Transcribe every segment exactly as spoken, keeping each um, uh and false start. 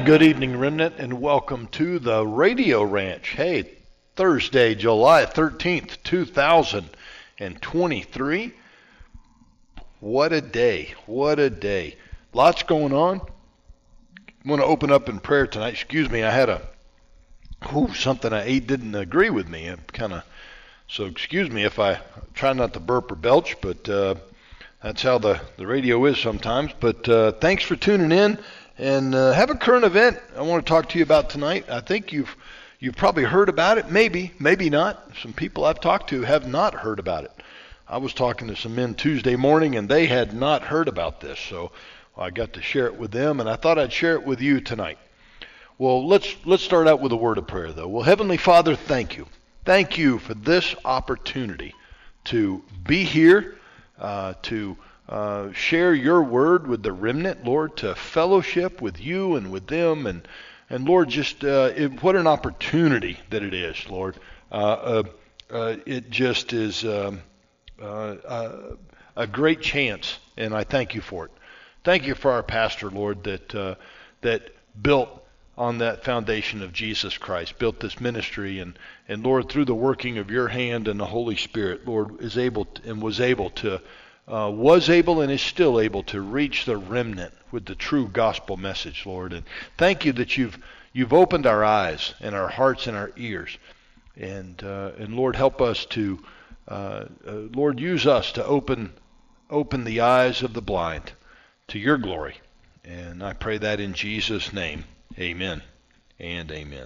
And good evening, Remnant, and welcome to the Radio Ranch. Hey, Thursday, July thirteenth, two thousand twenty-three. What a day. What a day. Lots going on. I want to open up in prayer tonight. Excuse me, I had a, ooh, something I ate didn't agree with me. I'm kind of, so excuse me if I try not to burp or belch, but uh, that's how the, the radio is sometimes. But uh, thanks for tuning in. And uh, have a current event I want to talk to you about tonight. I think you've you've probably heard about it. Maybe, maybe not. Some people I've talked to have not heard about it. I was talking to some men Tuesday morning, and they had not heard about this. So I got to share it with them, and I thought I'd share it with you tonight. Well, let's let's start out with a word of prayer, though. Well, Heavenly Father, thank you. Thank you for this opportunity to be here, uh, to Uh, share your word with the remnant, Lord, to fellowship with you and with them. And, and Lord, just uh, it, what an opportunity that it is, Lord. Uh, uh, uh, it just is um, uh, uh, a great chance, and I thank you for it. Thank you for our pastor, Lord, that uh, that built on that foundation of Jesus Christ, built this ministry, and, and Lord, through the working of your hand and the Holy Spirit, Lord, is able to, and was able to Uh, was able and is still able to reach the remnant with the true gospel message, Lord. And thank you that you've you've opened our eyes and our hearts and our ears. And uh, and Lord, help us to, uh, uh, Lord, use us to open open the eyes of the blind to your glory. And I pray that in Jesus' name. Amen and amen.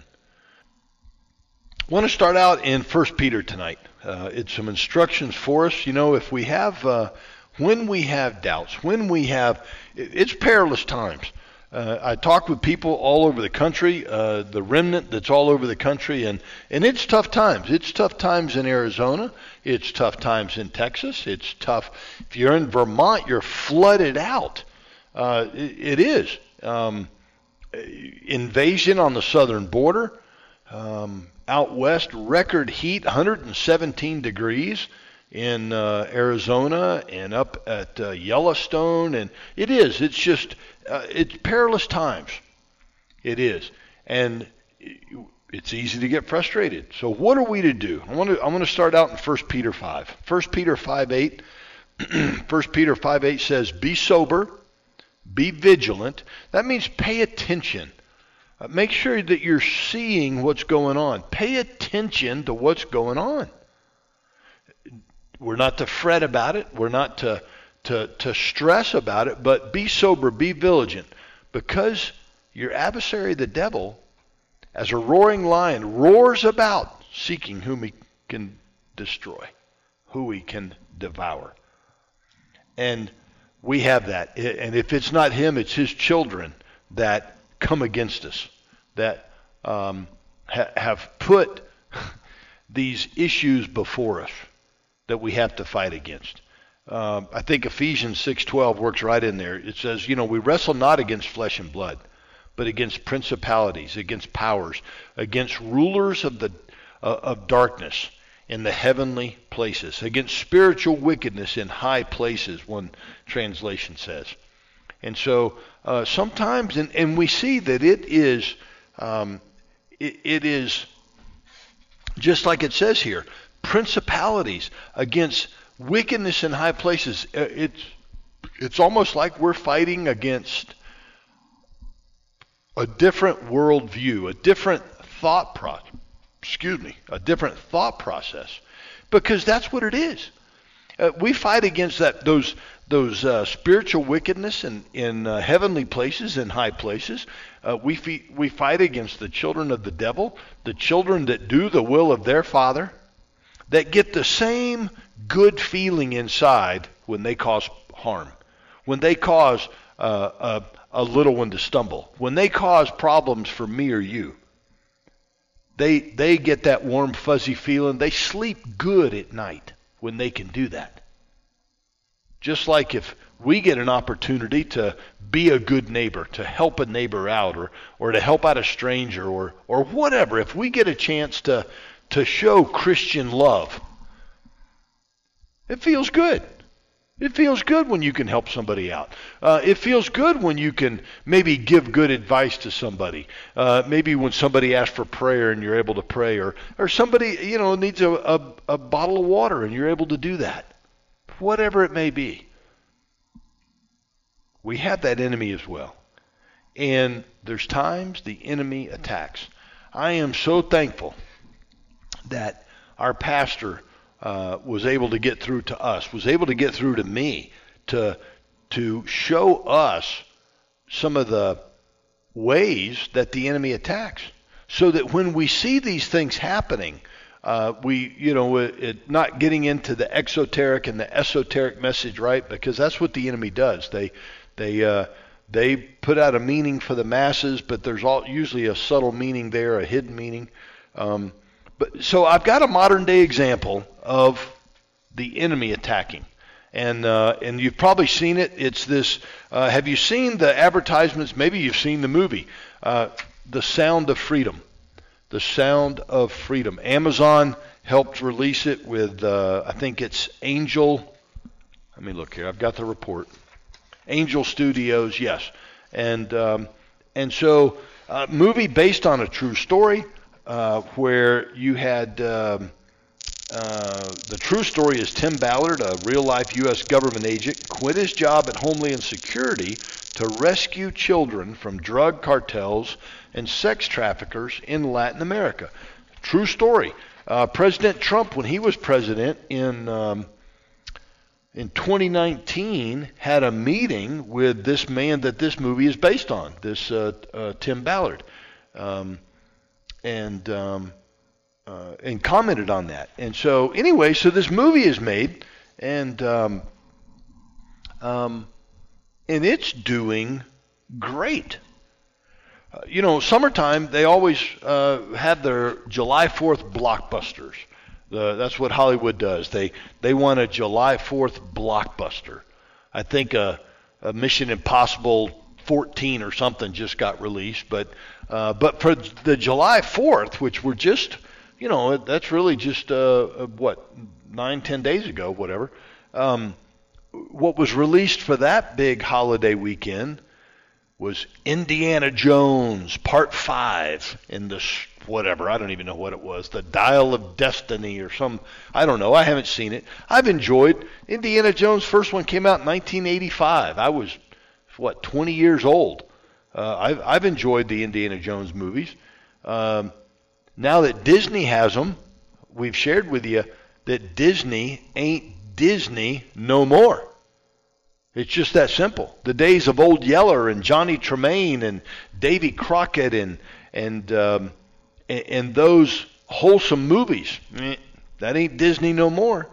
I want to start out in First Peter tonight. Uh, it's some instructions for us. You know, if we have, uh, when we have doubts, when we have, it, it's perilous times. Uh, I talk with people all over the country, uh, the remnant that's all over the country, and, and it's tough times. It's tough times in Arizona. It's tough times in Texas. It's tough. If you're in Vermont, you're flooded out. Uh, it, it is. Um, invasion on the southern border. Um, Out west, record heat, one hundred seventeen degrees in uh, Arizona and up at uh, Yellowstone. And it is, it's just, uh, it's perilous times. It is. And it's easy to get frustrated. So what are we to do? I want to, I want to start out in First Peter five. First Peter five eight. First Peter five eight says, be sober, be vigilant. That means pay attention. Uh, make sure that you're seeing what's going on. Pay attention to what's going on. We're not to fret about it. We're not to, to, to stress about it, but be sober, be vigilant, because your adversary, the devil, as a roaring lion, roars about, seeking whom he can destroy, who he can devour. And we have that. And if it's not him, it's his children that come against us, that um, ha- have put these issues before us that we have to fight against. Uh, I think Ephesians six twelve works right in there. It says, you know, we wrestle not against flesh and blood, but against principalities, against powers, against rulers of the uh, of darkness in the heavenly places, against spiritual wickedness in high places, one translation says. And so uh, sometimes, and, and we see that it is, um, it, it is just like it says here, principalities against wickedness in high places. Uh, it's it's almost like we're fighting against a different worldview, a different thought process. Excuse me, a different thought process, because that's what it is. Uh, we fight against that those. Those uh, spiritual wickedness in, in uh, heavenly places, in high places. Uh, we, fe- we fight against the children of the devil, the children that do the will of their father, that get the same good feeling inside when they cause harm, when they cause uh, a, a little one to stumble, when they cause problems for me or you. They, they get that warm, fuzzy feeling. They sleep good at night when they can do that. Just like if we get an opportunity to be a good neighbor, to help a neighbor out, or or to help out a stranger, or or whatever, if we get a chance to to show Christian love, it feels good. It feels good when you can help somebody out. Uh, it feels good when you can maybe give good advice to somebody. Uh, maybe when somebody asks for prayer and you're able to pray, or or somebody you know needs a, a, a bottle of water and you're able to do that. Whatever it may be. We have that enemy as well. And there's times the enemy attacks. I am so thankful that our pastor uh, was able to get through to us, was able to get through to me, to to show us some of the ways that the enemy attacks, so that when we see these things happening, uh, we, you know, it, it, not getting into the exoteric and the esoteric message, right? Because that's what the enemy does. They they uh, they put out a meaning for the masses, but there's all, usually a subtle meaning there, a hidden meaning. Um, But so I've got a modern day example of the enemy attacking, and uh, and you've probably seen it. It's this. Uh, have you seen the advertisements? Maybe you've seen the movie, uh, The Sound of Freedom. The Sound of Freedom. Amazon helped release it with uh, I think it's Angel. Let me look here. I've got the report. Angel Studios, yes, and um, and so uh, movie based on a true story. Uh, where you had um, uh, the true story is Tim Ballard, a real-life U S government agent, quit his job at Homeland Security to rescue children from drug cartels and sex traffickers in Latin America. True story. Uh, President Trump, when he was president in um, in twenty nineteen, had a meeting with this man that this movie is based on, this uh, uh, Tim Ballard. Um, and um, uh, and commented on that. And so anyway, so this movie is made, and um, um, and it's doing great. Uh, you know, summertime, they always uh, have their July fourth blockbusters. The, that's what Hollywood does. They they want a July fourth blockbuster. I think a, a Mission Impossible fourteen or something just got released, but uh, but for the July fourth, which were just, you know, that's really just uh, what nine, ten days ago, whatever. Um, what was released for that big holiday weekend was Indiana Jones Part Five in the whatever, I don't even know what it was, the Dial of Destiny or some, I don't know, I haven't seen it. I've enjoyed Indiana Jones. First one came out in nineteen eighty-five. I was what, twenty years old. Uh, I've, I've enjoyed the Indiana Jones movies. Um, now that Disney has them, we've shared with you that Disney ain't Disney no more. It's just that simple. The days of Old Yeller and Johnny Tremaine and Davy Crockett and and um, and, and those wholesome movies, eh, that ain't Disney no more.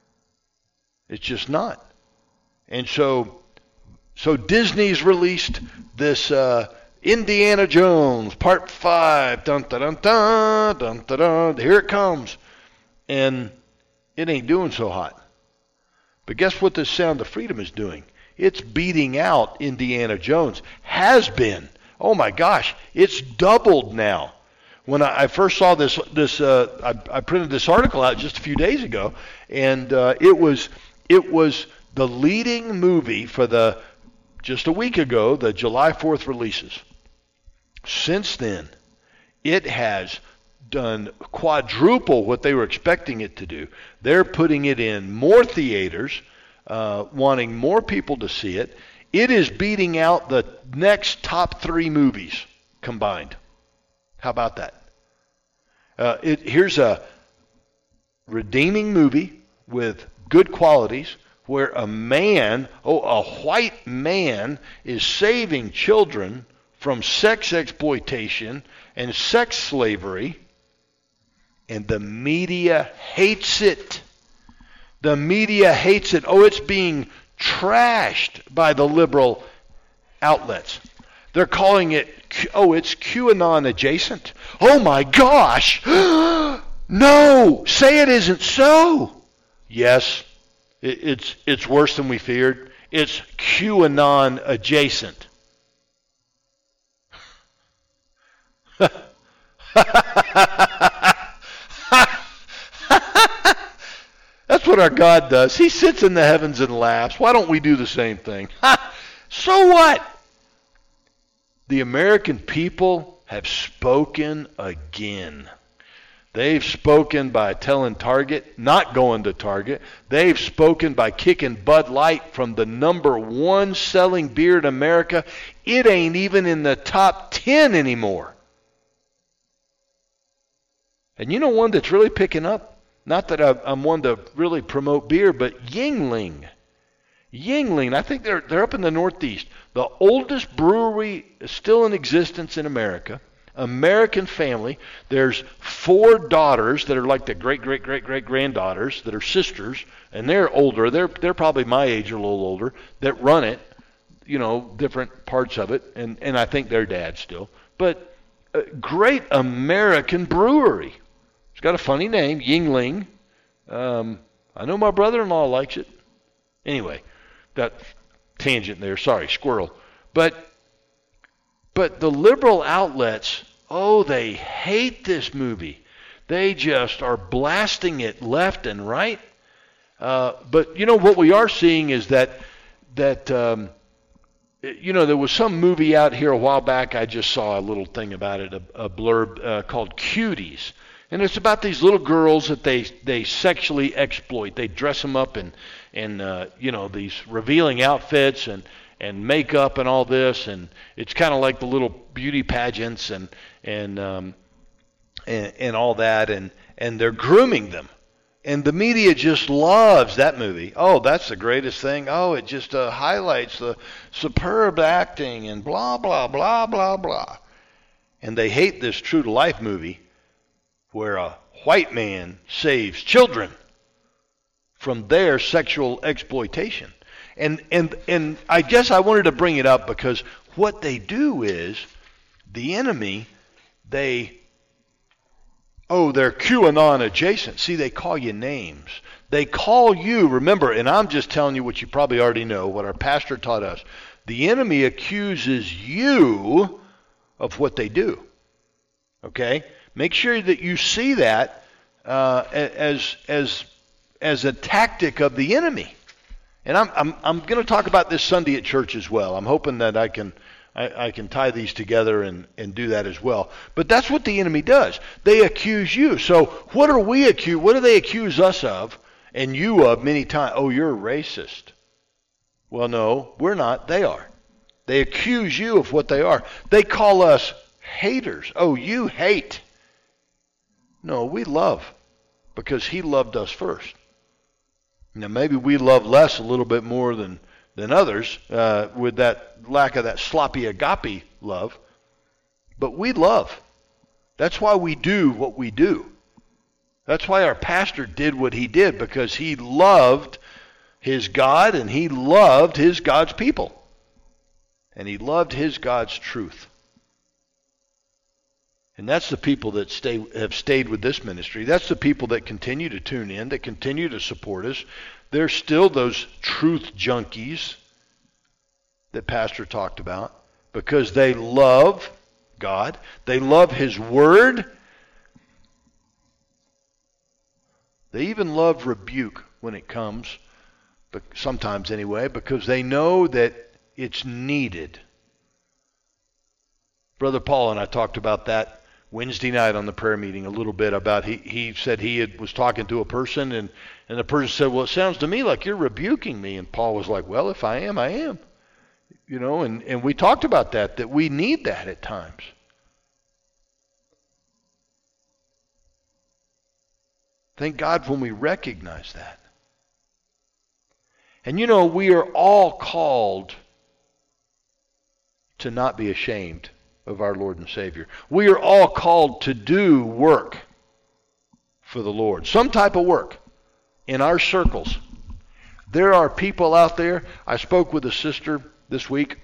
It's just not. And so. So Disney's released this uh, Indiana Jones Part Five. Dun dun dun dun dun dun dun. Here it comes, and it ain't doing so hot. But guess what? The Sound of Freedom is doing? It's beating out Indiana Jones. Has been. Oh my gosh! It's doubled now. When I, I first saw this, this uh, I, I printed this article out just a few days ago, and uh, it was it was the leading movie for the. Just a week ago, the July fourth releases. Since then, it has done quadruple what they were expecting it to do. They're putting it in more theaters, uh, wanting more people to see it. It is beating out the next top three movies combined. How about that? Uh, it, here's a redeeming movie with good qualities, where a man, oh, a white man, is saving children from sex exploitation and sex slavery, and the media hates it. The media hates it. Oh, it's being trashed by the liberal outlets. They're calling it, oh, it's QAnon adjacent. Oh my gosh! No! Say it isn't so! Yes. It's it's worse than we feared. It's QAnon adjacent. That's what what our God does? He sits in the heavens and laughs. Why don't we do the same thing? Ha! So what? The American people have spoken again. They've spoken by telling Target, not going to Target. They've spoken by kicking Bud Light from the number one selling beer in America. It ain't even in the top ten anymore. And you know one that's really picking up? Not that I'm one to really promote beer, but Yuengling. Yuengling, I think they're they're up in the Northeast. The oldest brewery still in existence in America. American family. There's four daughters that are like the great, great, great, great granddaughters that are sisters, and they're older. They're they're probably my age or a little older. That run it, you know, different parts of it, and and I think they're dads still. But a great American brewery. It's got a funny name, Yuengling. Um, I know my brother-in-law likes it. Anyway, that tangent there. Sorry, squirrel. But but the liberal outlets, oh, they hate this movie. They just are blasting it left and right. Uh, but you know what we are seeing is that that um, you know there was some movie out here a while back. I just saw a little thing about it, a, a blurb uh, called Cuties. And it's about these little girls that they, they sexually exploit. They dress them up in, in uh, you know, these revealing outfits and, and makeup and all this. And it's kind of like the little beauty pageants and and, um, and and all that. And, and they're grooming them. And the media just loves that movie. Oh, that's the greatest thing. Oh, it just uh, highlights the superb acting and blah, blah, blah, blah, blah. And they hate this true-to-life movie where a white man saves children from their sexual exploitation. And and and I guess I wanted to bring it up because what they do is the enemy, they, oh, they're QAnon adjacent. See, they call you names. They call you, remember, and I'm just telling you what you probably already know, what our pastor taught us. The enemy accuses you of what they do. Okay? Make sure that you see that uh, as as as a tactic of the enemy. And I'm I'm I'm going to talk about this Sunday at church as well. I'm hoping that I can I, I can tie these together and, and do that as well. But that's what the enemy does. They accuse you. So what are we accused? What do they accuse us of and you of many times? Oh, you're a racist. Well, no, we're not. They are. They accuse you of what they are. They call us haters. Oh, you hate. No, we love because he loved us first. Now, maybe we love less a little bit more than, than others uh, with that lack of that sloppy agape love. But we love. That's why we do what we do. That's why our pastor did what he did, because he loved his God and he loved his God's people. And he loved his God's truth. And that's the people that stay have stayed with this ministry. That's the people that continue to tune in, that continue to support us. They're still those truth junkies that Pastor talked about because they love God. They love his word. They even love rebuke when it comes, but sometimes anyway, because they know that it's needed. Brother Paul and I talked about that Wednesday night on the prayer meeting a little bit about he, he said he had, was talking to a person and, and the person said, well, it sounds to me like you're rebuking me. And Paul was like, well, if I am, I am. You know, and, and we talked about that, that we need that at times. Thank God when we recognize that. And you know, we are all called to not be ashamed of our Lord and Savior. We are all called to do work for the Lord. Some type of work in our circles. There are people out there. I spoke with a sister this week.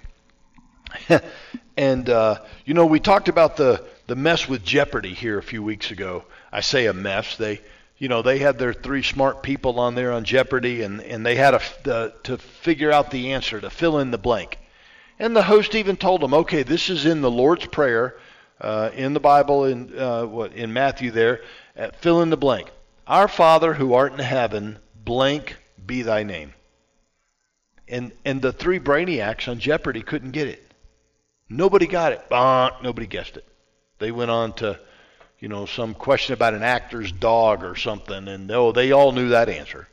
and, uh, you know, we talked about the, the mess with Jeopardy here a few weeks ago. I say a mess. They, you know, they had their three smart people on there on Jeopardy, and, and they had a, uh, to figure out the answer, to fill in the blank. And the host even told them, okay, this is in the Lord's Prayer, uh, in the Bible, in uh, what in Matthew there, uh, fill in the blank. Our Father who art in heaven, blank be thy name. And and the three brainiacs on Jeopardy couldn't get it. Nobody got it. Bonk, nobody guessed it. They went on to, you know, some question about an actor's dog or something, and oh, they all knew that answer.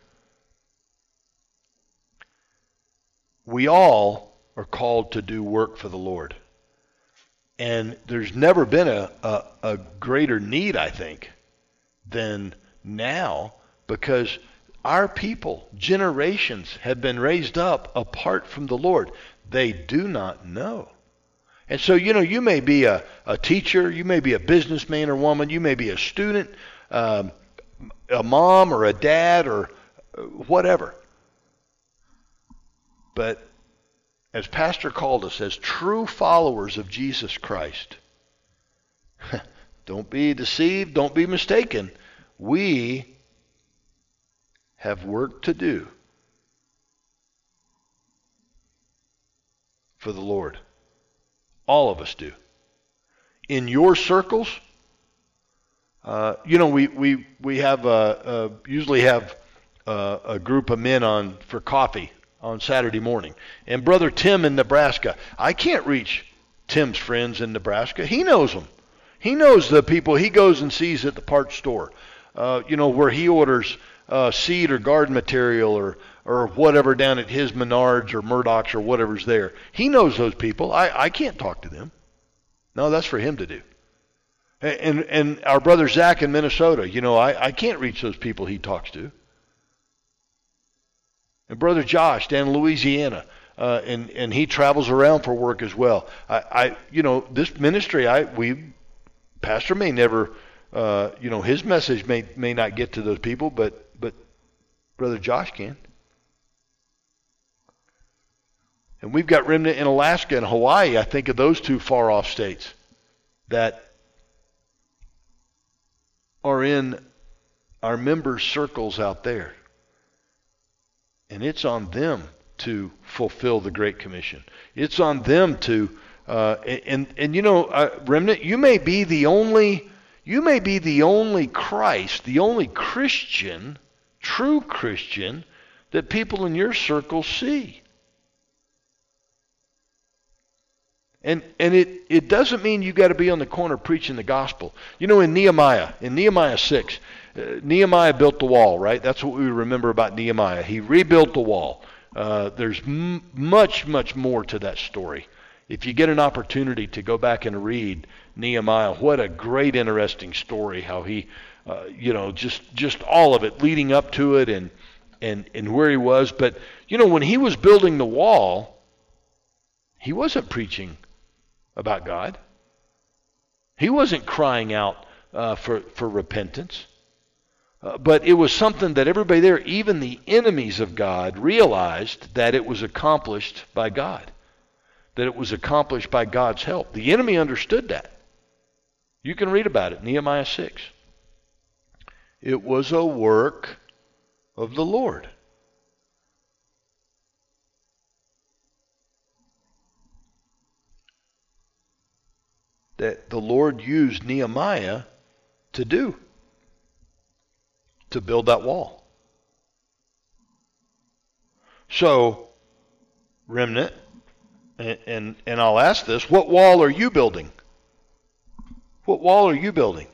We all are called to do work for the Lord. And there's never been a, a, a greater need, I think, than now, because our people, generations, have been raised up apart from the Lord. They do not know. And so, you know, you may be a, a teacher, you may be a businessman or woman, you may be a student, um, a mom or a dad or whatever. But as Pastor called us, as true followers of Jesus Christ, don't be deceived, don't be mistaken. We have work to do for the Lord. All of us do. In your circles, uh, you know, we we we have uh, uh, usually have uh, a group of men on for coffee on Saturday morning. And Brother Tim in Nebraska, I can't reach Tim's friends in Nebraska. He knows them. He knows the people he goes and sees at the parts store. Uh, you know, where he orders uh, seed or garden material or or whatever down at his Menards or Murdoch's or whatever's there. He knows those people. I, I can't talk to them. No, that's for him to do. And and our brother Zach in Minnesota, you know, I, I can't reach those people he talks to. And Brother Josh down in Louisiana, uh, and, and he travels around for work as well. I, I you know, this ministry, I we, Pastor may never, uh, you know, his message may may not get to those people, but but Brother Josh can. And we've got remnant in Alaska and Hawaii. I think of those two far-off states that are in our members' circles out there. And it's on them to fulfill the Great Commission. It's on them to, uh, and and you know, uh, remnant, you may be the only, you may be the only Christ, the only Christian, true Christian, that people in your circle see. And and it, it doesn't mean you got to be on the corner preaching the gospel. You know, in Nehemiah, in Nehemiah six, uh, Nehemiah built the wall, right? That's what we remember about Nehemiah. He rebuilt the wall. Uh, there's m- much, much more to that story. If you get an opportunity to go back and read Nehemiah, what a great, interesting story. How he, uh, you know, just just all of it leading up to it, and and and where he was. But you know, when he was building the wall, he wasn't preaching about God. He wasn't crying out uh, for, for repentance. Uh, but it was something that everybody there, even the enemies of God, realized that it was accomplished by God. That it was accomplished by God's help. The enemy understood that. You can read about it, Nehemiah six. It was a work of the Lord. That the Lord used Nehemiah to do, to build that wall. So, remnant, and, and, and I'll ask this, what wall are you building? What wall are you building?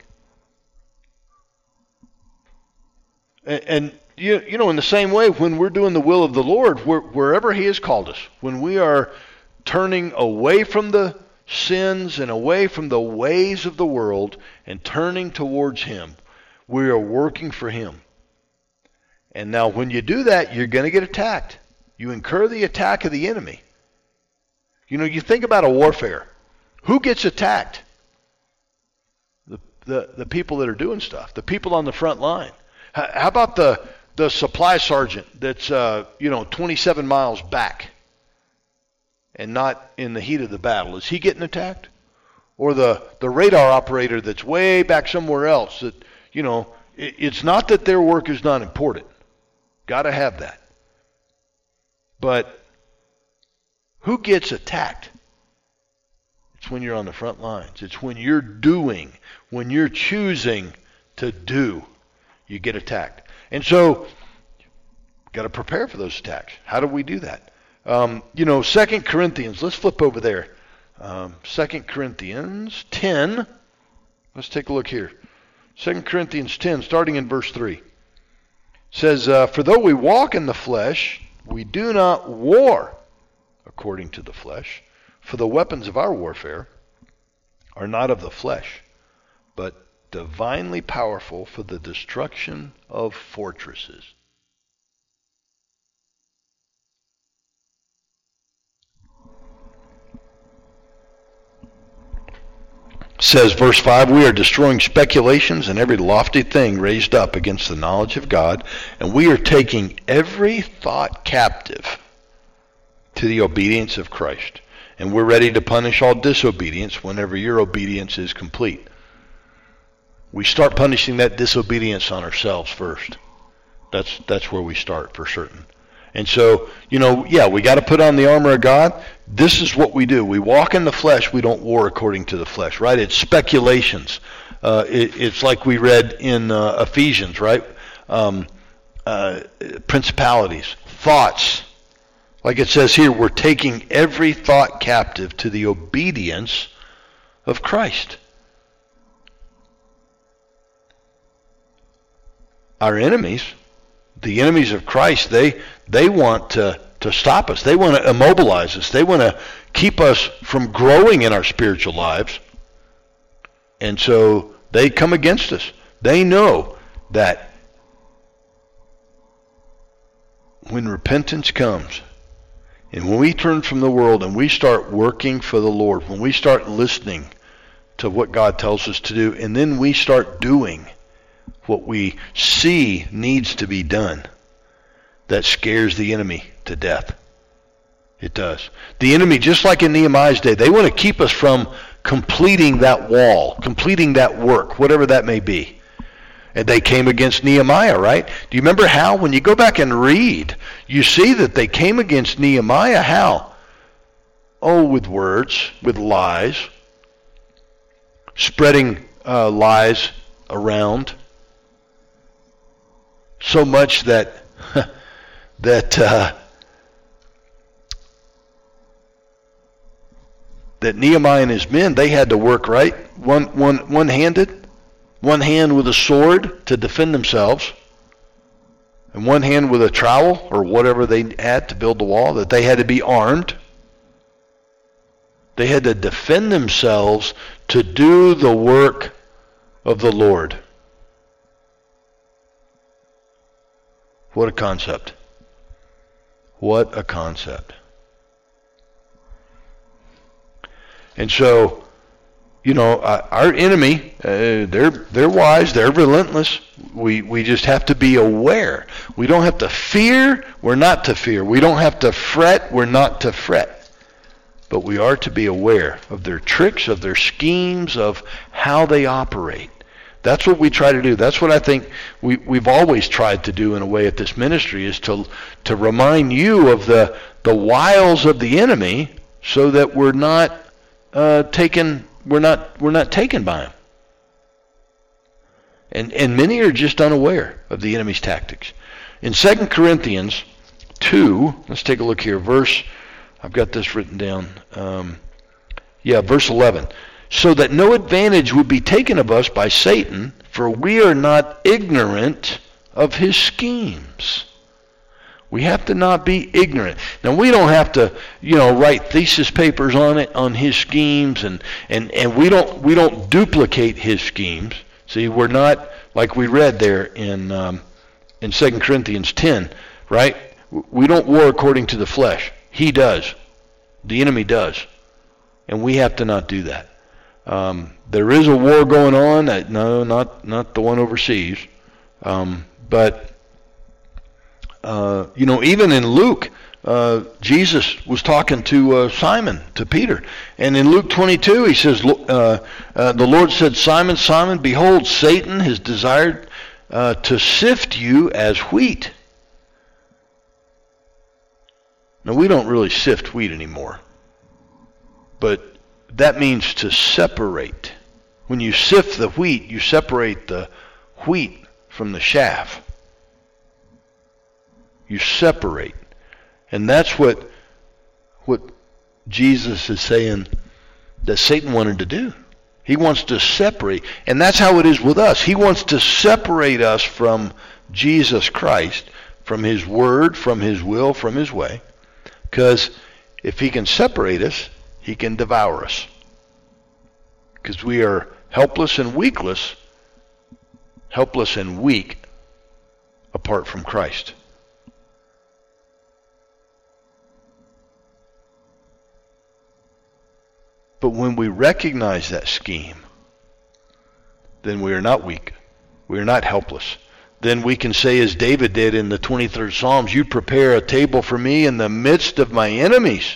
And, and you, you know, in the same way, when we're doing the will of the Lord, where, wherever He has called us, when we are turning away from the sins and away from the ways of the world and turning towards Him, we are working for Him. And now when you do that, you're going to get attacked. You incur the attack of the enemy. You know, you think about a warfare. Who gets attacked? The the, the people that are doing stuff. The people on the front line. How, how about the, the supply sergeant that's, uh, you know, twenty-seven miles back and not in the heat of the battle? Is he getting attacked? Or the, the radar operator that's way back somewhere else that, you know, it, it's not that their work is not important. Got to have that. But who gets attacked? It's when you're on the front lines. It's when you're doing, when you're choosing to do, you get attacked. And so Got to prepare for those attacks. How do we do that? Um, you know, Second Corinthians, let's flip over there. Um, Second Corinthians ten, let's take a look here. Second Corinthians ten, starting in verse three, says, uh, for though we walk in the flesh, we do not war according to the flesh. For the weapons of our warfare are not of the flesh, but divinely powerful for the destruction of fortresses. Says verse five, we are destroying speculations and every lofty thing raised up against the knowledge of God, and we are taking every thought captive to the obedience of Christ. And we're ready to punish all disobedience whenever your obedience is complete. We start punishing that disobedience on ourselves first. That's that's where we start for certain. And so, you know, yeah, we got to put on the armor of God. This is what we do. We walk in the flesh. We don't war according to the flesh, right? It's speculations. Uh, it, it's like we read in uh, Ephesians, right? Um, uh, principalities, thoughts. Like it says here, we're taking every thought captive to the obedience of Christ. Our enemies, the enemies of Christ, they they want to, to stop us. They want to immobilize us. They want to keep us from growing in our spiritual lives. And so they come against us. They know that when repentance comes, and when we turn from the world and we start working for the Lord, when we start listening to what God tells us to do, and then we start doing what we see needs to be done, that scares the enemy to death. It does. The enemy, just like in Nehemiah's day, they want to keep us from completing that wall, completing that work, whatever that may be. And they came against Nehemiah, right? Do you remember how? When you go back and read, you see that they came against Nehemiah how? Oh, with words, with lies, spreading uh, lies around. So much that that uh, that Nehemiah and his men, they had to work, right? One one one-handed, one hand with a sword to defend themselves, and one hand with a trowel or whatever they had to build the wall, that they had to be armed. They had to defend themselves to do the work of the Lord. What a concept. What a concept. And so, you know, uh, our enemy, uh, they're they're wise, they're relentless. We we just have to be aware. We don't have to fear, we're not to fear. We don't have to fret, we're not to fret. But we are to be aware of their tricks, of their schemes, of how they operate. That's what we try to do. That's what I think we, we've always tried to do in a way at this ministry, is to to remind you of the the wiles of the enemy, so that we're not uh, taken we're not we're not taken by him. And and many are just unaware of the enemy's tactics. In Second Corinthians two, let's take a look here. Verse, I've got this written down. Um, yeah, verse eleven. So that no advantage would be taken of us by Satan, for we are not ignorant of his schemes. We have to not be ignorant. Now, we don't have to, you know, write thesis papers on it, on his schemes, and, and, and we don't we don't duplicate his schemes. See, we're not, like we read there in um, in Second Corinthians ten, right? We don't war according to the flesh. He does. The enemy does. And we have to not do that. Um, there is a war going on. Uh, no, not not the one overseas. Um, but, uh, you know, even in Luke, uh, Jesus was talking to uh, Simon, to Peter. And in Luke twenty-two, he says, uh, uh, the Lord said, Simon, Simon, behold, Satan has desired uh, to sift you as wheat. Now, we don't really sift wheat anymore. But that means to separate. When you sift the wheat, you separate the wheat from the chaff. You separate. And that's what what Jesus is saying that Satan wanted to do. He wants to separate. And that's how it is with us. He wants to separate us from Jesus Christ, from his word, from his will, from his way. Because if he can separate us, he can devour us. Because we are helpless and weakless, helpless and weak apart from Christ. But when we recognize that scheme, then we are not weak. We are not helpless. Then we can say, as David did in the twenty-third Psalms, you prepare a table for me in the midst of my enemies.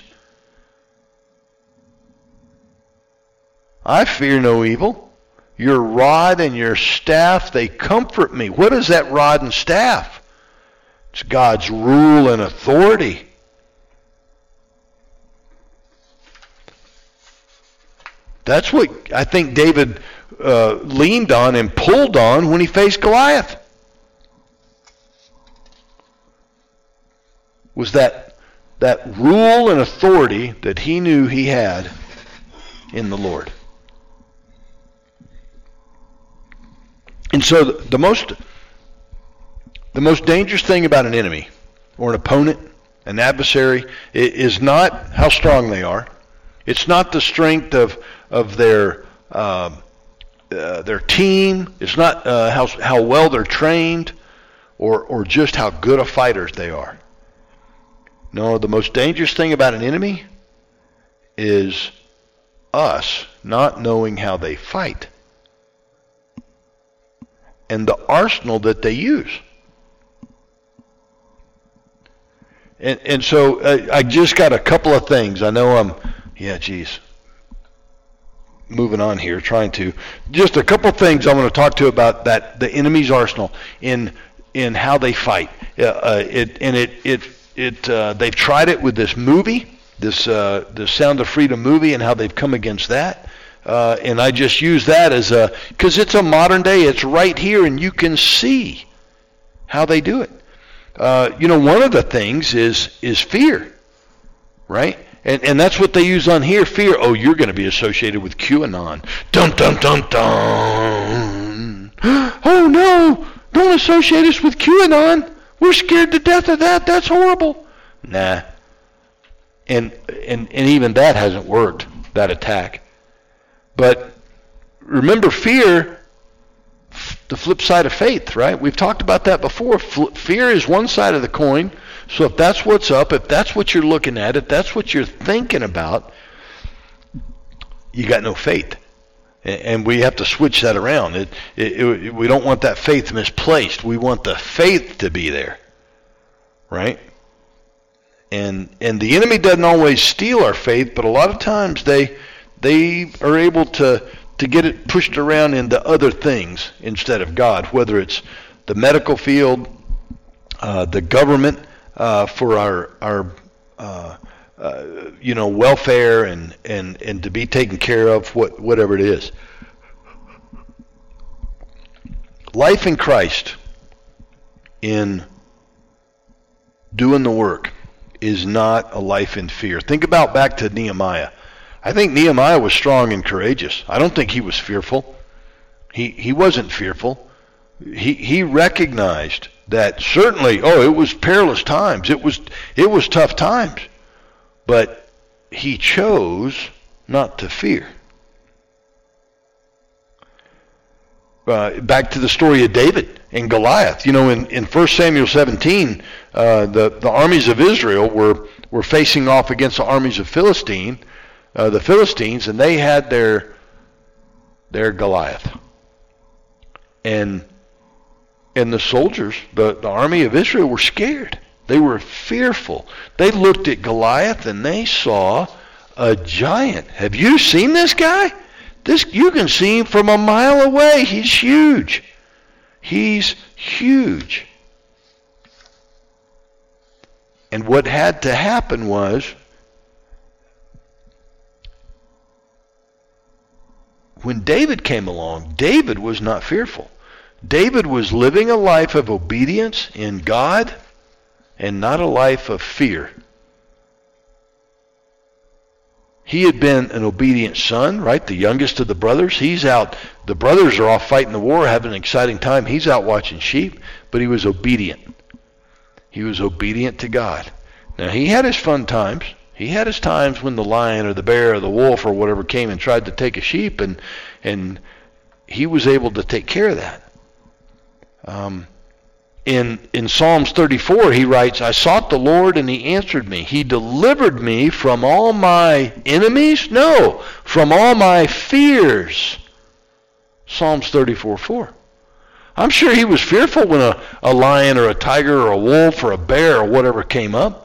I fear no evil. Your rod and your staff, they comfort me. What is that rod and staff? It's God's rule and authority. That's what I think David uh, leaned on and pulled on when he faced Goliath. Was that that rule and authority that he knew he had in the Lord. And so the, the most the most dangerous thing about an enemy or an opponent, an adversary, is not how strong they are. It's not the strength of of their uh, uh, their team. It's not uh, how how well they're trained, or or just how good of fighters they are. No, the most dangerous thing about an enemy is us not knowing how they fight and the arsenal that they use. And and so uh, I just got a couple of things. I know I'm, yeah, geez, moving on here, trying to, just a couple of things I want to talk to about that, the enemy's arsenal in in how they fight. Uh, uh, it and it it it uh, they've tried it with this movie, this uh, the Sound of Freedom movie, and how they've come against that. Uh, and I just use that as a, because it's a modern day, it's right here, and you can see how they do it. Uh, you know, one of the things is is fear, right? And and that's what they use on here, fear. Oh, you're going to be associated with QAnon. Dun, dun, dun, dun. Oh, no, don't associate us with QAnon. We're scared to death of that. That's horrible. Nah. And and and even that hasn't worked, that attack. But remember, fear, the flip side of faith, right? We've talked about that before. Fear is one side of the coin. So if that's what's up, if that's what you're looking at, if that's what you're thinking about, you got no faith. And we have to switch that around. It, it, it, we don't want that faith misplaced. We want the faith to be there, right? And and the enemy doesn't always steal our faith, but a lot of times they they are able to to get it pushed around into other things instead of God, whether it's the medical field, uh, the government, uh, for our our uh, uh, you know welfare and, and, and to be taken care of, what whatever it is. Life in Christ, in doing the work, is not a life in fear. Think about back to Nehemiah. I think Nehemiah was strong and courageous. I don't think he was fearful. He he wasn't fearful. He he recognized that certainly, oh, it was perilous times. It was it was tough times. But he chose not to fear. Uh, back to the story of David and Goliath. You know, in, in First Samuel seventeen, uh, the, the armies of Israel were, were facing off against the armies of Philistine, uh, the Philistines, and they had their their Goliath. And and the soldiers, the, the army of Israel, were scared. They were fearful. They looked at Goliath and they saw a giant. Have you seen this guy? This, you can see him from a mile away. He's huge. He's huge. And what had to happen was, when David came along, David was not fearful. David was living a life of obedience in God and not a life of fear. He had been an obedient son, right? The youngest of the brothers. He's out. The brothers are off fighting the war, having an exciting time. He's out watching sheep, but he was obedient. He was obedient to God. Now, he had his fun times. He had his times when the lion or the bear or the wolf or whatever came and tried to take a sheep, and and he was able to take care of that. Um, in in Psalms thirty-four, he writes, I sought the Lord and he answered me. He delivered me from all my enemies? No, from all my fears. Psalms thirty-four four. I'm sure he was fearful when a, a lion or a tiger or a wolf or a bear or whatever came up.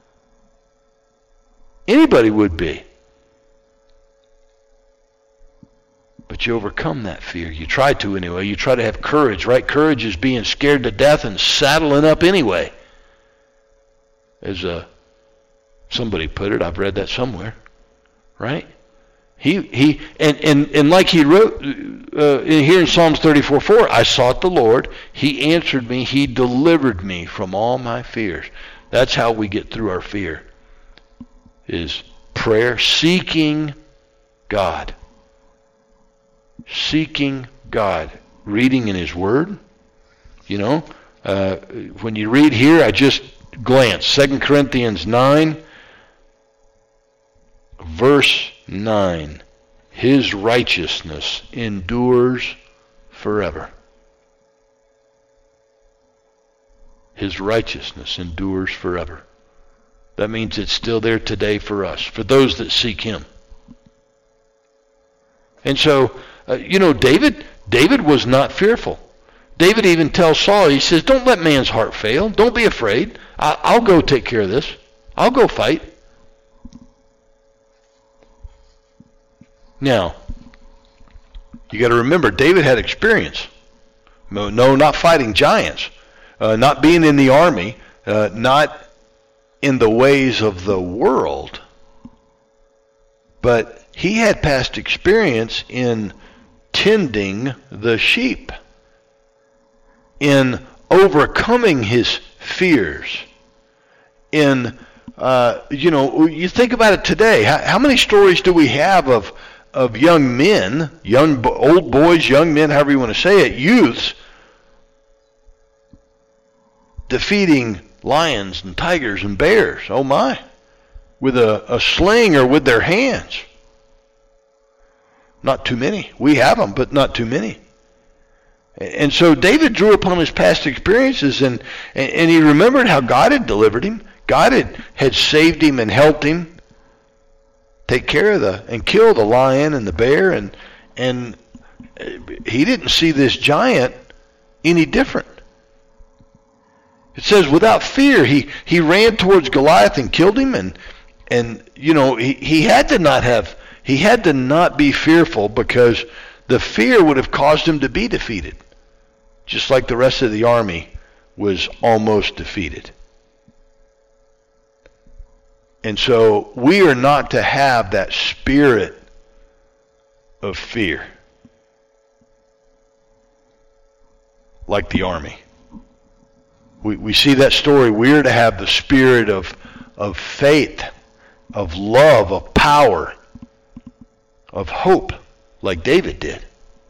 Anybody would be. But you overcome that fear. You try to anyway. You try to have courage, right? Courage is being scared to death and saddling up anyway. As uh, somebody put it, I've read that somewhere, right? He he and and, and like he wrote uh, in here in Psalms thirty-four four, I sought the Lord, he answered me, he delivered me from all my fears. That's how we get through our fear. Is prayer, seeking God. Seeking God. Reading in his word. You know, uh, when you read here, I just glance. Second Corinthians nine, verse nine. His righteousness endures forever. His righteousness endures forever. That means it's still there today for us, for those that seek him. And so, uh, you know, David, David was not fearful. David even tells Saul, he says, don't let man's heart fail. Don't be afraid. I, I'll go take care of this. I'll go fight. Now, you got to remember, David had experience. No, no not fighting giants, uh, not being in the army, uh, not in the ways of the world, but he had past experience in tending the sheep, in overcoming his fears, in, uh, you know, you think about it today, how, how many stories do we have of, of young men, young old boys, young men, however you want to say it, youths, defeating lions and tigers and bears, oh my, with a, a sling or with their hands. Not too many. We have them, but not too many. And so David drew upon his past experiences, and, and he remembered how God had delivered him. God had, had saved him and helped him take care of the, and kill the lion and the bear, and, and he didn't see this giant any different. It says, without fear, he, he ran towards Goliath and killed him, and and you know he, he had to not have he had to not be fearful, because the fear would have caused him to be defeated, just like the rest of the army was almost defeated. And so we are not to have that spirit of fear like the army. We we see that story. We are to have the spirit of of faith, of love, of power, of hope, like David did.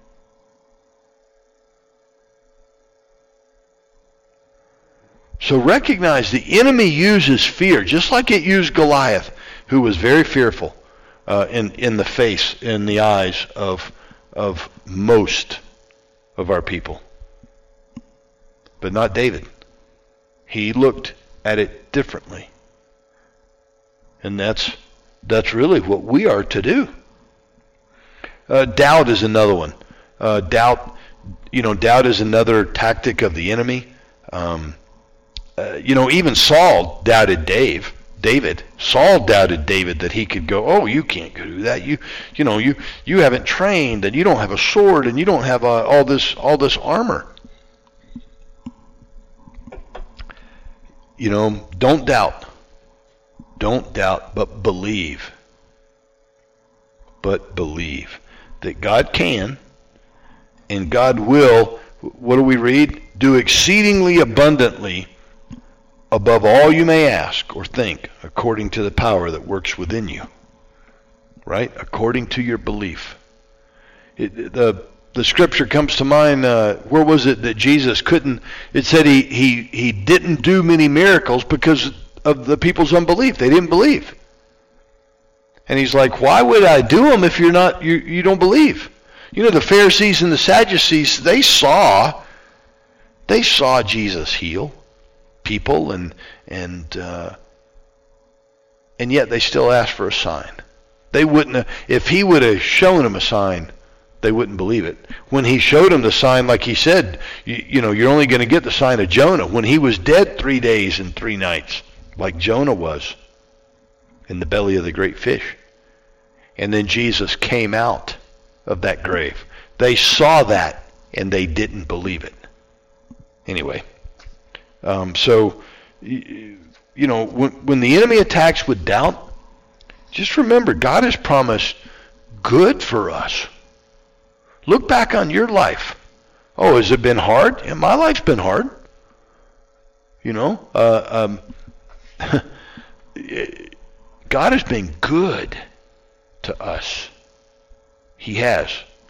So recognize the enemy uses fear, just like it used Goliath, who was very fearful uh, in in the face, in the eyes of of most of our people, but not David. He looked at it differently. And that's that's really what we are to do. Uh, doubt is another one. Uh, doubt, you know, doubt is another tactic of the enemy. Um, uh, you know, even Saul doubted Dave. David. Saul doubted David that he could go, oh, you can't go do that. You, you know, you you haven't trained, and you don't have a sword, and you don't have uh, all this all this armor. You know, don't doubt. Don't doubt, but believe. But believe that God can and God will, what do we read? Do exceedingly abundantly above all you may ask or think, according to the power that works within you. Right? According to your belief. It, the the scripture comes to mind, uh, where was it that Jesus couldn't, it said he, he, he didn't do many miracles because of the people's unbelief. They didn't believe. And he's like, why would I do them if you're not, you, you don't believe? You know, the Pharisees and the Sadducees, they saw, they saw Jesus heal people, and, and, uh, and yet they still asked for a sign. They wouldn't have, if he would have shown them a sign, they wouldn't believe it. When he showed them the sign, like he said, you, you know, you're only going to get the sign of Jonah. When he was dead three days and three nights, like Jonah was in the belly of the great fish. And then Jesus came out of that grave. They saw that, and they didn't believe it. Anyway, um, so, you know, when, when the enemy attacks with doubt, just remember, God has promised good for us. Look back on your life. Oh, has it been hard? Yeah, my life's been hard. You know, uh, um, God has been good to us. He has.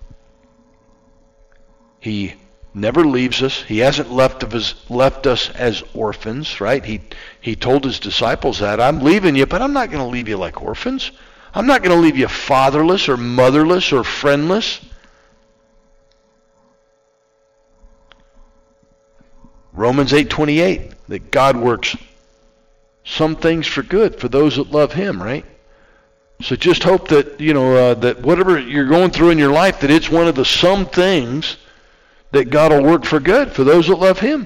He never leaves us. He hasn't left of us, left us as orphans, right? He he told his disciples that, I'm leaving you, but I'm not going to leave you like orphans. I'm not going to leave you fatherless or motherless or friendless. Romans eight twenty-eight, that God works some things for good for those that love him, right? So just hope that, you know, uh, that whatever you're going through in your life, that it's one of the some things that God will work for good for those that love him.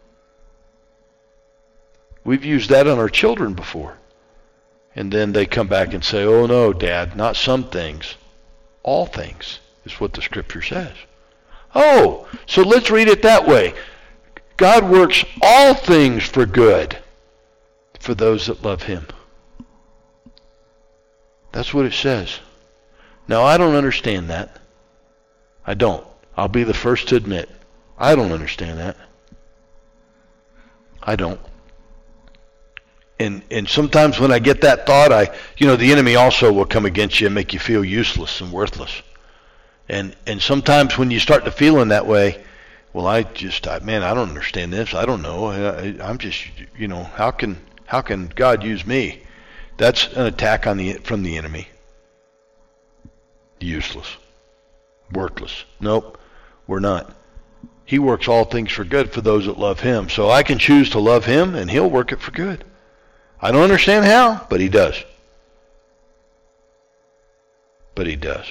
We've used that on our children before. And then they come back and say, oh no, Dad, not some things. All things is what the scripture says. Oh, so let's read it that way. God works all things for good for those that love him. That's what it says. Now, I don't understand that. I don't. I'll be the first to admit. I don't understand that. I don't. And and sometimes when I get that thought, I, you know, the enemy also will come against you and make you feel useless and worthless. And and sometimes when you start to feeling that way, well, I just, I, man, I don't understand this. I don't know. I, I'm just, you know, how can how can God use me? That's an attack on the from the enemy. Useless, worthless. Nope, we're not. He works all things for good for those that love him. So I can choose to love him, and he'll work it for good. I don't understand how, but he does. But he does.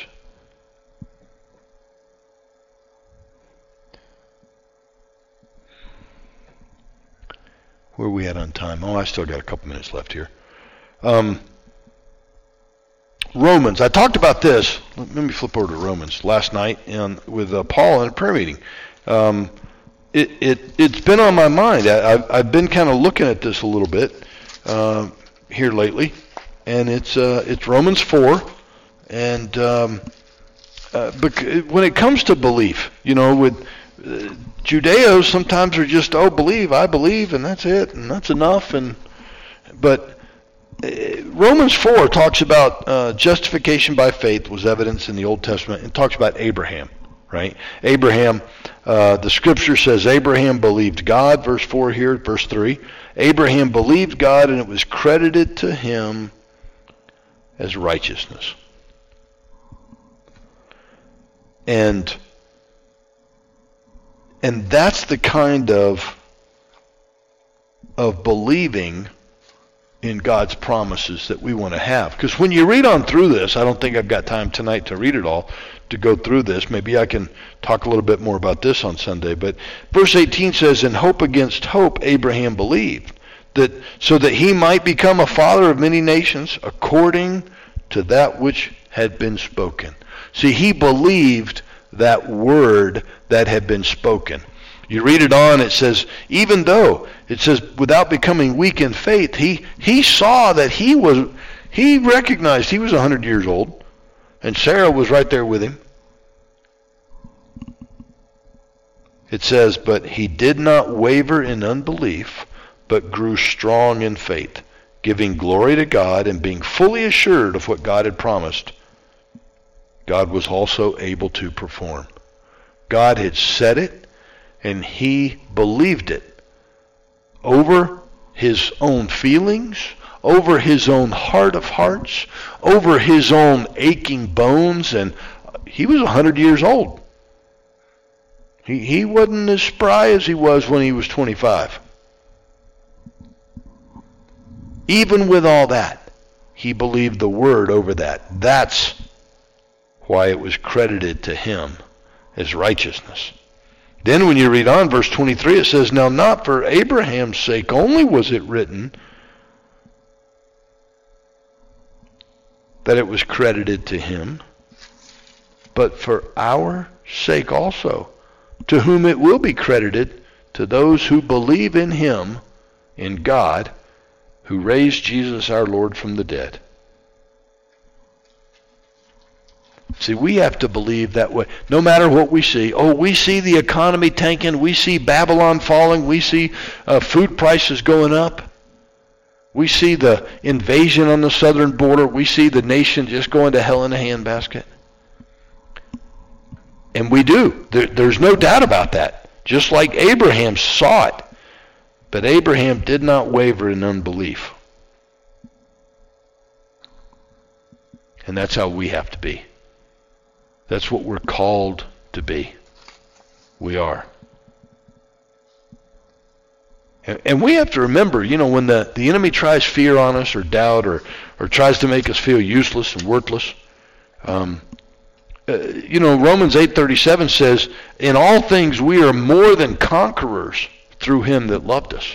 Where are we at on time? Oh, I still got a couple minutes left here. Um, Romans. I talked about this. Let me flip over to Romans last night in, with uh, Paul in a prayer meeting. Um, it, it, it's been on my mind. I, I've, I've been kind of looking at this a little bit uh, here lately, and it's uh, it's Romans four. And um, uh, bec- when it comes to belief, you know, with uh, Judeos sometimes are just, oh, believe, I believe, and that's it, and that's enough. And but uh, Romans four talks about uh, justification by faith was evidence in the Old Testament, and talks about Abraham, right? Abraham, uh, the scripture says Abraham believed God, verse four here, verse three. Abraham believed God, and it was credited to him as righteousness. And and that's the kind of of believing in God's promises that we want to have. Because when you read on through this, I don't think I've got time tonight to read it all, to go through this. Maybe I can talk a little bit more about this on Sunday. But verse eighteen says, in hope against hope, Abraham believed, that so that he might become a father of many nations, according to that which had been spoken. See, he believed that word that had been spoken. You read it on, it says, even though, it says, without becoming weak in faith, he he saw that he was, he recognized he was one hundred years old, and Sarah was right there with him. It says, but he did not waver in unbelief, but grew strong in faith, giving glory to God and being fully assured of what God had promised. God was also able to perform. God had said it, and he believed it over his own feelings, over his own heart of hearts, over his own aching bones, and he was one hundred years old. He, he wasn't as spry as he was when he was twenty-five. Even with all that, he believed the word over that. That's why it was credited to him as righteousness. Then when you read on, verse twenty-three, it says, "Now not for Abraham's sake only was it written that it was credited to him, but for our sake also, to whom it will be credited, to those who believe in him, in God, who raised Jesus our Lord from the dead." See, we have to believe that way. No matter what we see. Oh, we see the economy tanking. We see Babylon falling. We see uh, food prices going up. We see the invasion on the southern border. We see the nation just going to hell in a handbasket. And we do. There, there's no doubt about that. Just like Abraham saw it. But Abraham did not waver in unbelief. And that's how we have to be. That's what we're called to be. We are. And, and we have to remember, you know, when the, the enemy tries fear on us or doubt or, or tries to make us feel useless and worthless, um, uh, you know, Romans eight thirty-seven says, "In all things we are more than conquerors through him that loved us."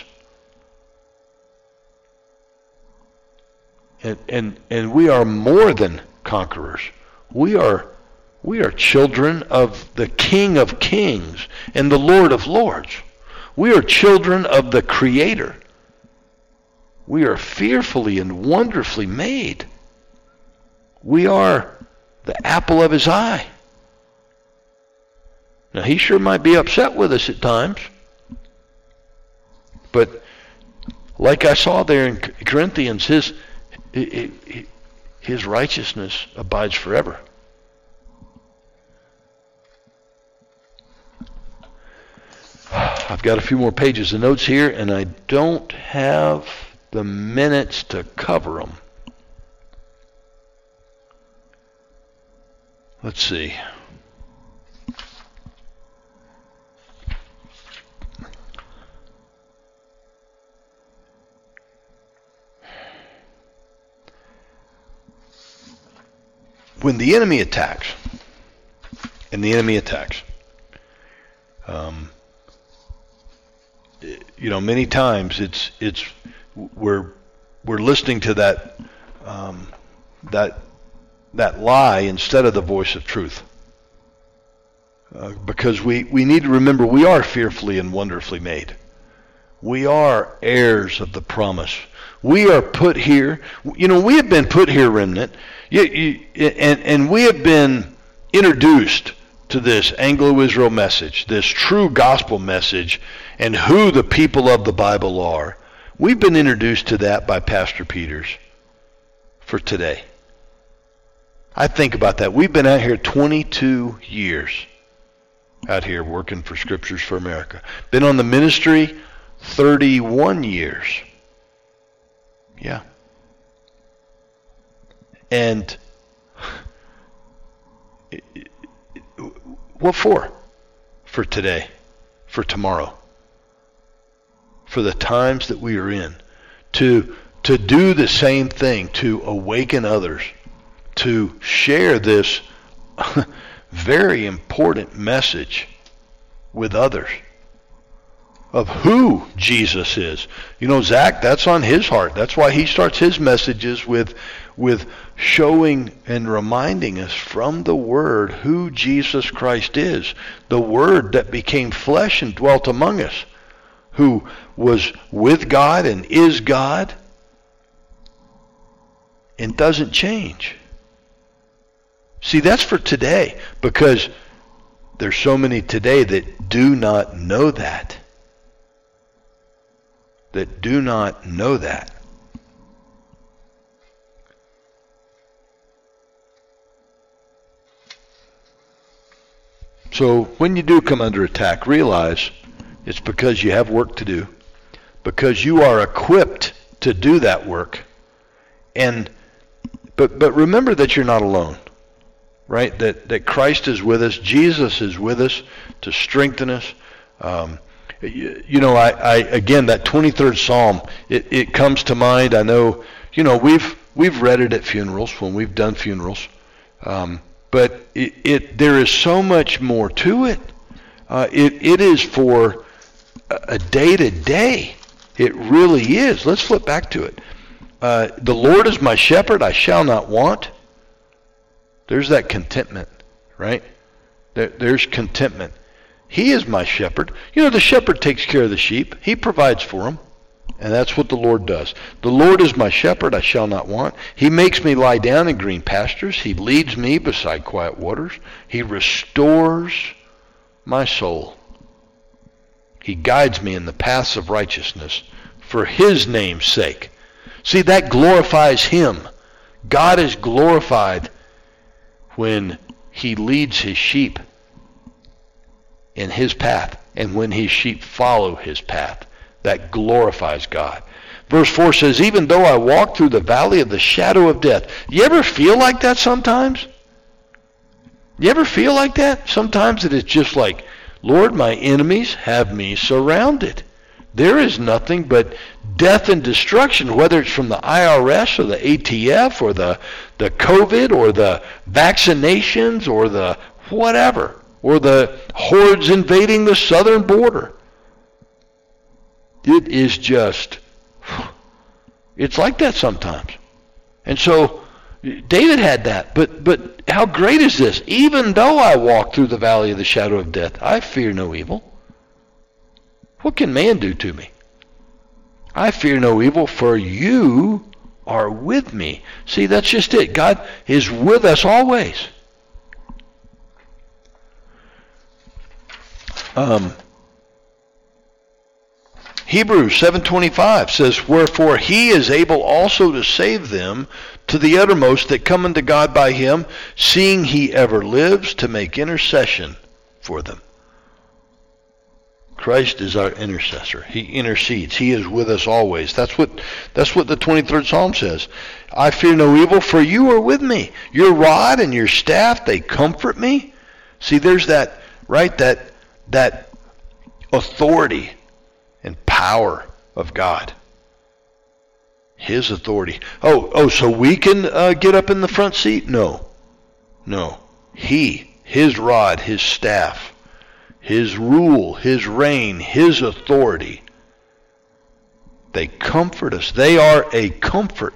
And, and, and we are more than conquerors. We are We are children of the King of Kings and the Lord of Lords. We are children of the Creator. We are fearfully and wonderfully made. We are the apple of his eye. Now, he sure might be upset with us at times. But like I saw there in Corinthians, his, his righteousness abides forever. I've got a few more pages of notes here, and I don't have the minutes to cover them. Let's see. When the enemy attacks, and the enemy attacks, um, you know, many times it's it's we're we're listening to that um, that that lie instead of the voice of truth, uh, because we we need to remember we are fearfully and wonderfully made. We are heirs of the promise. We are put here. You know, we have been put here, remnant, you, you, and and we have been introduced to this Anglo-Israel message, this true gospel message, and who the people of the Bible are. We've been introduced to that by Pastor Peters for today. I think about that. We've been out here twenty-two years, out here working for Scriptures for America. Been on the ministry thirty-one years. Yeah. And what for? For today, for tomorrow, for the times that we are in, to to do the same thing, to awaken others, to share this very important message with others of who Jesus is. You know, Zach, that's on his heart. That's why he starts his messages with with showing and reminding us from the Word who Jesus Christ is, the Word that became flesh and dwelt among us, who was with God and is God and doesn't change. See, that's for today, because there's so many today that do not know that. that do not know that. So when you do come under attack, realize it's because you have work to do, because you are equipped to do that work. And but but remember that you're not alone, right? That that Christ is with us, Jesus is with us to strengthen us. Um, you, you know, I, I again that twenty-third Psalm, it, it comes to mind. I know, you know, we've we've read it at funerals when we've done funerals. Um, But it, it, there is so much more to it. Uh, it. It is for a day-to-day. It really is. Let's flip back to it. Uh, the Lord is my shepherd, I shall not want. There's that contentment, right? There, there's contentment. He is my shepherd. You know, the shepherd takes care of the sheep. He provides for them. And that's what the Lord does. The Lord is my shepherd, I shall not want. He makes me lie down in green pastures. He leads me beside quiet waters. He restores my soul. He guides me in the paths of righteousness for his name's sake. See, that glorifies him. God is glorified when he leads his sheep in his path and when his sheep follow his path. That glorifies God. Verse four says, even though I walk through the valley of the shadow of death. You ever feel like that sometimes? You ever feel like that? Sometimes it is just like, Lord, my enemies have me surrounded. There is nothing but death and destruction, whether it's from the I R S or the A T F or the, the COVID or the vaccinations or the whatever, or the hordes invading the southern border. It is just, it's like that sometimes. And so David had that. But but how great is this? Even though I walk through the valley of the shadow of death, I fear no evil. What can man do to me? I fear no evil, for you are with me. See, that's just it. God is with us always. Um. Hebrews seven twenty-five says, wherefore he is able also to save them to the uttermost that come unto God by him, seeing he ever lives to make intercession for them. Christ is our intercessor. He intercedes. He is with us always. That's what that's what the twenty-third Psalm says. I fear no evil, for you are with me. Your rod and your staff, they comfort me. See, there's that, right, that that authority and power of God. His authority. Oh, oh, so we can uh, get up in the front seat? No. No. He, his rod, his staff, his rule, his reign, his authority. They comfort us. They are a comfort.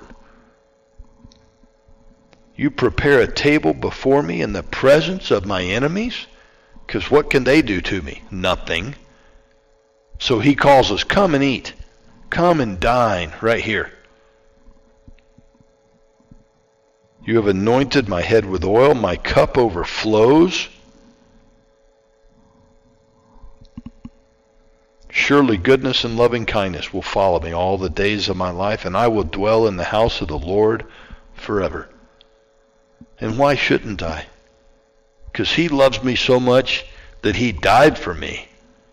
You prepare a table before me in the presence of my enemies? Because what can they do to me? Nothing. So he calls us, come and eat. Come and dine right here. You have anointed my head with oil. My cup overflows. Surely goodness and loving kindness will follow me all the days of my life, and I will dwell in the house of the Lord forever. And why shouldn't I? Because he loves me so much that he died for me.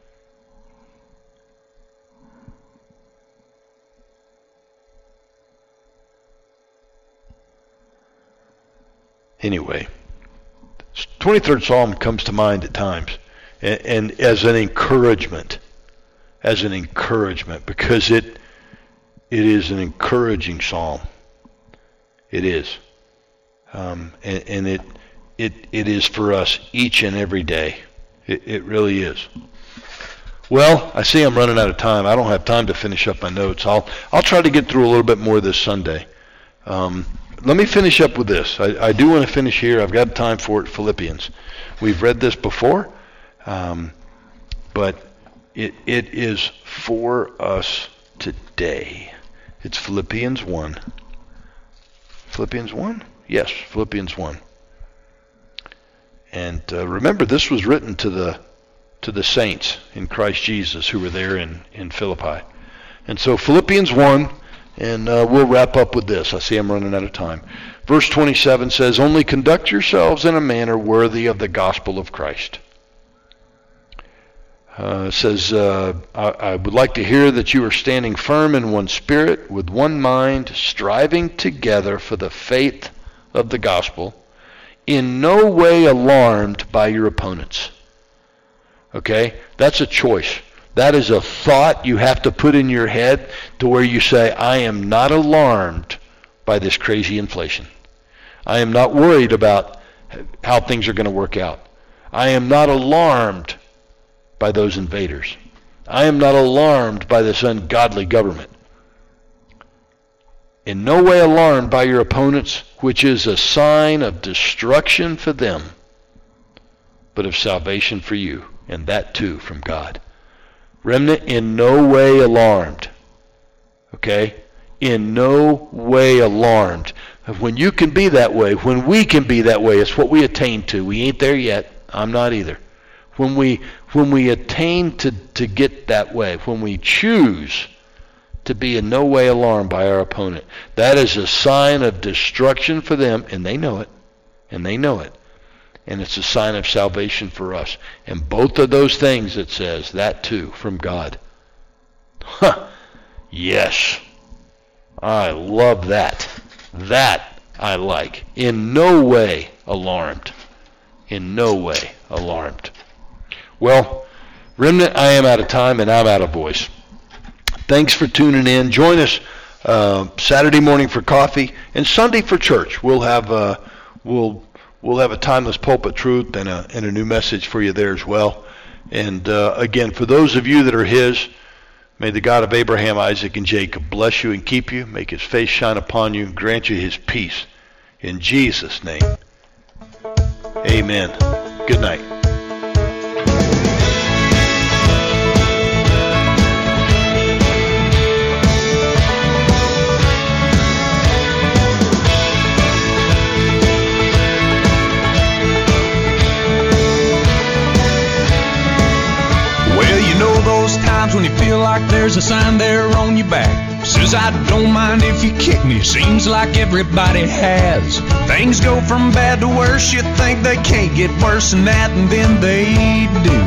Anyway, twenty-third Psalm comes to mind at times, and, and as an encouragement, as an encouragement, because it it is an encouraging psalm. It is, um, and, and it it it is for us each and every day. It, it really is. Well, I see I'm running out of time. I don't have time to finish up my notes. I'll I'll try to get through a little bit more this Sunday. Um, Let me finish up with this. I, I do want to finish here. I've got time for it. Philippians. We've read this before, um, but it it is for us today. It's Philippians one. Philippians one? Yes, Philippians one. And uh, remember, this was written to the to the saints in Christ Jesus who were there in, in Philippi. And so Philippians one, and uh, we'll wrap up with this. I see I'm running out of time. Verse twenty-seven says, only conduct yourselves in a manner worthy of the gospel of Christ. Uh, it says, uh, I, I would like to hear that you are standing firm in one spirit, with one mind, striving together for the faith of the gospel, in no way alarmed by your opponents. Okay? That's a choice. That is a thought you have to put in your head to where you say, I am not alarmed by this crazy inflation. I am not worried about how things are going to work out. I am not alarmed by those invaders. I am not alarmed by this ungodly government. In no way alarmed by your opponents, which is a sign of destruction for them, but of salvation for you, and that too from God. Remnant, in no way alarmed. Okay? In no way alarmed. When you can be that way, when we can be that way, it's what we attain to. We ain't there yet. I'm not either. When we when we attain to, to get that way, when we choose to be in no way alarmed by our opponent, that is a sign of destruction for them, and they know it. And they know it. And it's a sign of salvation for us. And both of those things, it says, that too, from God. Huh. Yes. I love that. That I like. In no way alarmed. In no way alarmed. Well, Remnant, I am out of time and I'm out of voice. Thanks for tuning in. Join us uh, Saturday morning for coffee and Sunday for church. We'll have uh, we'll we'll have a timeless pulpit truth and a and a new message for you there as well. And uh, again, for those of you that are His, may the God of Abraham, Isaac, and Jacob bless you and keep you, make His face shine upon you, and grant you His peace. In Jesus' name, amen. Good night. When you feel like there's a sign there on your back says I don't mind if you kick me, seems like everybody has. Things go from bad to worse, you think they can't get worse than that, and then they do.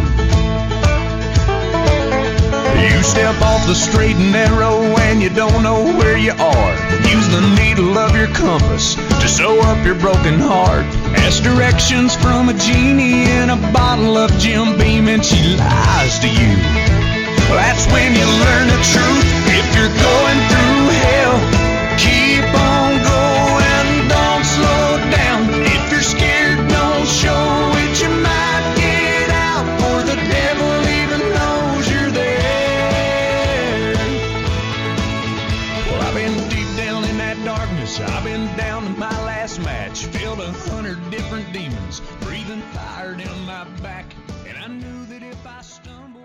You step off the straight and narrow and you don't know where you are. Use the needle of your compass to sew up your broken heart. Ask directions from a genie in a bottle of Jim Beam and she lies to you. That's when you learn the truth. If you're going through hell, keep on going, don't slow down. If you're scared, don't show it, you might get out, or the devil even knows you're there. Well, I've been deep down in that darkness, I've been down to my last match, felt a hundred different demons breathing fire down my back, and I knew that if I stumbled